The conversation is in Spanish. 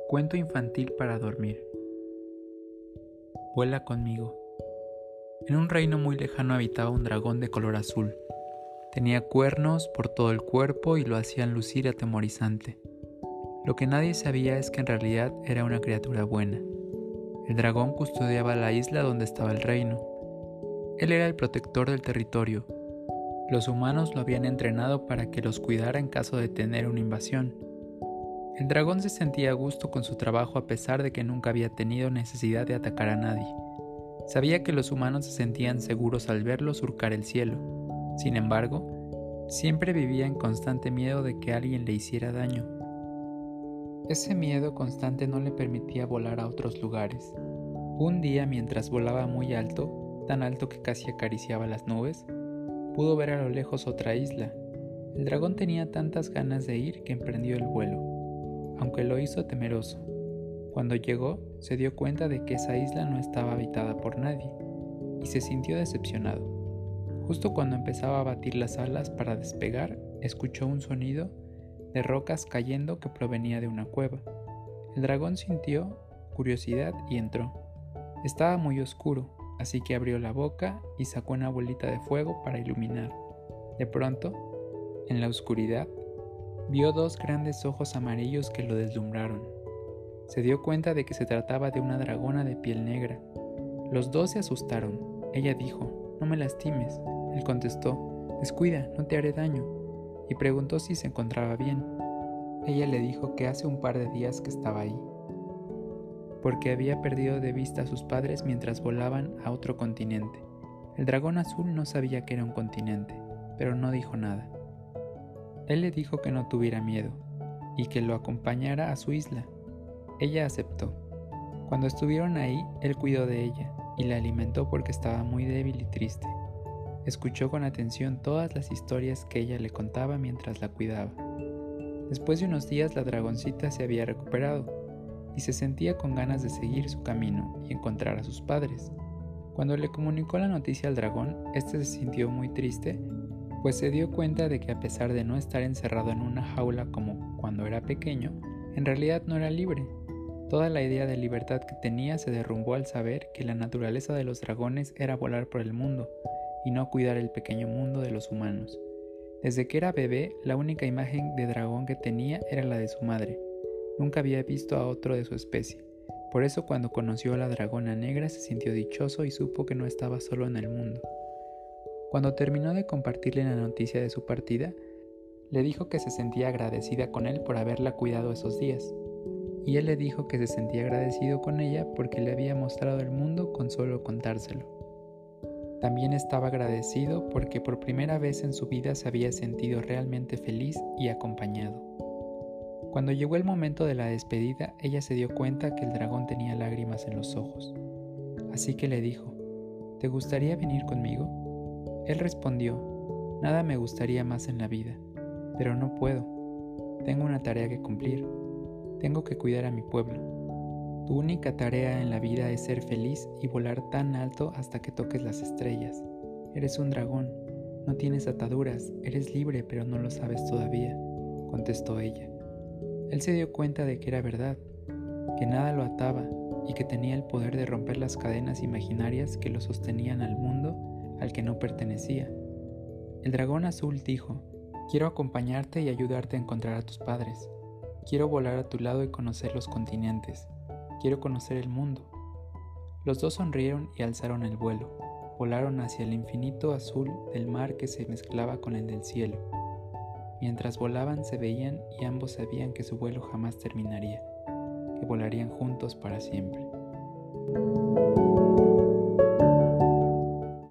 Cuento infantil para dormir. Vuela conmigo. En un reino muy lejano habitaba un dragón de color azul. Tenía cuernos por todo el cuerpo y lo hacían lucir atemorizante. Lo que nadie sabía es que en realidad era una criatura buena. El dragón custodiaba la isla donde estaba el reino. Él era el protector del territorio. Los humanos lo habían entrenado para que los cuidara en caso de tener una invasión. El dragón se sentía a gusto con su trabajo a pesar de que nunca había tenido necesidad de atacar a nadie. Sabía que los humanos se sentían seguros al verlo surcar el cielo. Sin embargo, siempre vivía en constante miedo de que alguien le hiciera daño. Ese miedo constante no le permitía volar a otros lugares. Un día, mientras volaba muy alto, tan alto que casi acariciaba las nubes, pudo ver a lo lejos otra isla. El dragón tenía tantas ganas de ir que emprendió el vuelo, aunque lo hizo temeroso. Cuando llegó, se dio cuenta de que esa isla no estaba habitada por nadie, y se sintió decepcionado. Justo cuando empezaba a batir las alas para despegar, escuchó un sonido de rocas cayendo que provenía de una cueva. El dragón sintió curiosidad y entró. Estaba muy oscuro, así que abrió la boca y sacó una bolita de fuego para iluminar. De pronto, en la oscuridad, vio dos grandes ojos amarillos que lo deslumbraron. Se dio cuenta de que se trataba de una dragona de piel negra. Los dos se asustaron. Ella dijo: «No me lastimes». Él contestó: «Descuida, no te haré daño», y preguntó si se encontraba bien. Ella le dijo que hace un par de días que estaba ahí, porque había perdido de vista a sus padres mientras volaban a otro continente. El dragón azul no sabía que era un continente, pero no dijo nada. Él le dijo que no tuviera miedo y que lo acompañara a su isla. Ella aceptó. Cuando estuvieron ahí, él cuidó de ella y la alimentó porque estaba muy débil y triste. Escuchó con atención todas las historias que ella le contaba mientras la cuidaba. Después de unos días, la dragoncita se había recuperado y se sentía con ganas de seguir su camino y encontrar a sus padres. Cuando le comunicó la noticia al dragón, este se sintió muy triste, pues se dio cuenta de que a pesar de no estar encerrado en una jaula como cuando era pequeño, en realidad no era libre. Toda la idea de libertad que tenía se derrumbó al saber que la naturaleza de los dragones era volar por el mundo y no cuidar el pequeño mundo de los humanos. Desde que era bebé, la única imagen de dragón que tenía era la de su madre. Nunca había visto a otro de su especie. Por eso, cuando conoció a la dragona negra, se sintió dichoso y supo que no estaba solo en el mundo. Cuando terminó de compartirle la noticia de su partida, le dijo que se sentía agradecida con él por haberla cuidado esos días. Y él le dijo que se sentía agradecido con ella porque le había mostrado el mundo con solo contárselo. También estaba agradecido porque por primera vez en su vida se había sentido realmente feliz y acompañado. Cuando llegó el momento de la despedida, ella se dio cuenta que el dragón tenía lágrimas en los ojos. Así que le dijo: «¿Te gustaría venir conmigo?». Él respondió: «Nada me gustaría más en la vida, pero no puedo. Tengo una tarea que cumplir. Tengo que cuidar a mi pueblo. Tu única tarea en la vida es ser feliz y volar tan alto hasta que toques las estrellas. Eres un dragón, no tienes ataduras, eres libre pero no lo sabes todavía», contestó ella. Él se dio cuenta de que era verdad, que nada lo ataba y que tenía el poder de romper las cadenas imaginarias que lo sostenían al mundo al que no pertenecía. El dragón azul dijo: «Quiero acompañarte y ayudarte a encontrar a tus padres. Quiero volar a tu lado y conocer los continentes. Quiero conocer el mundo». Los dos sonrieron y alzaron el vuelo. Volaron hacia el infinito azul del mar que se mezclaba con el del cielo. Mientras volaban se veían y ambos sabían que su vuelo jamás terminaría, que volarían juntos para siempre.